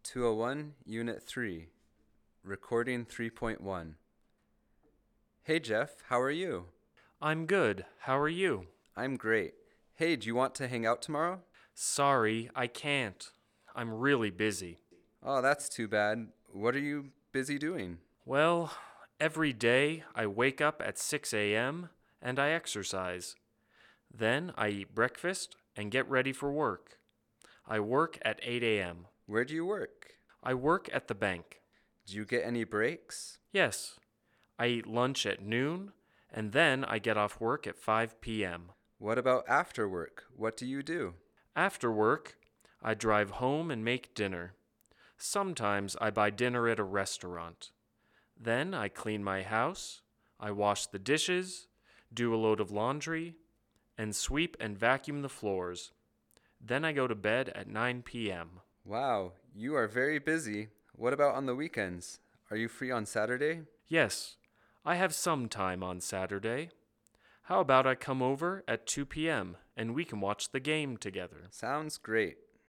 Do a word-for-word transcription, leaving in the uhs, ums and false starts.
two oh one, Unit three, Recording three point one. Hey Jeff, how are you? I'm good. How are you? I'm great. Hey, do you want to hang out tomorrow? Sorry, I can't. I'm really busy. Oh, that's too bad. What are you busy doing? Well, every day I wake up at six a.m. and I exercise. Then I eat breakfast and get ready for work. I work at eight a.m. Where do you work? I work at the bank. Do you get any breaks? Yes, I eat lunch at noon and then I get off work at five p.m. What about after work? What do you do? After work, I drive home and make dinner. Sometimes I buy dinner at a restaurant. Then I clean my house, I wash the dishes, do a load of laundry, and sweep and vacuum the floors. Then I go to bed at nine p.m. Wow, you are very busy. What about on the weekends? Are you free on Saturday? Yes, I have some time on Saturday. How about I come over at two p.m. and we can watch the game together? Sounds great.